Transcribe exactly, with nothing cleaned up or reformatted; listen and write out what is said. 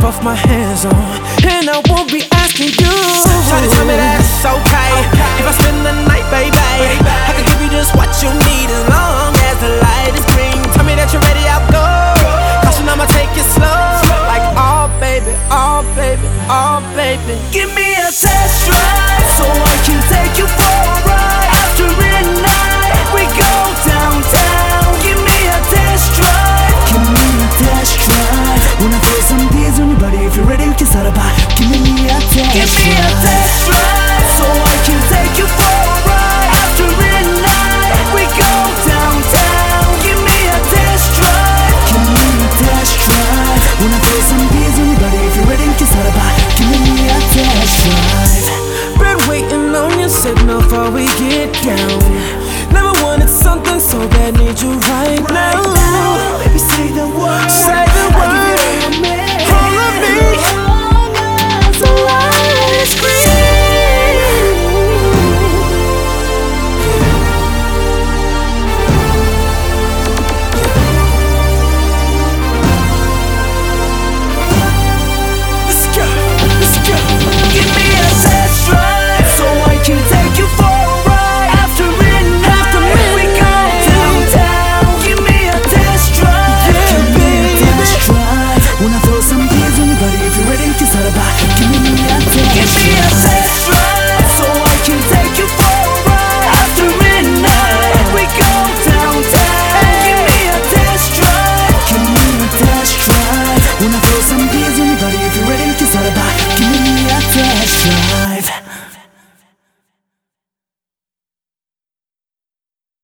off my hands on, and I won't be asking you. Try to tell me that's okay if I spend the night, baby. I can give you just what you need as long as the light is green. Tell me that you're ready, I'll go. Caution, I'ma take it slow. Like, oh baby, oh baby, oh baby, give me a test drive so I can take you for a ride. After midnight, we go downtown. Give me a test drive. Give me a test drive. Wanna throw some beers on your body. If you're ready, we can start a bar. Give me a test drive. Give me a test drive so I can take you for a ride. After midnight, we go downtown. Give me a test drive. Give me a test drive. Wanna throw some beers on your body. If you're ready, we can start a bar. Give me a test drive. Been waiting on your signal before we get down.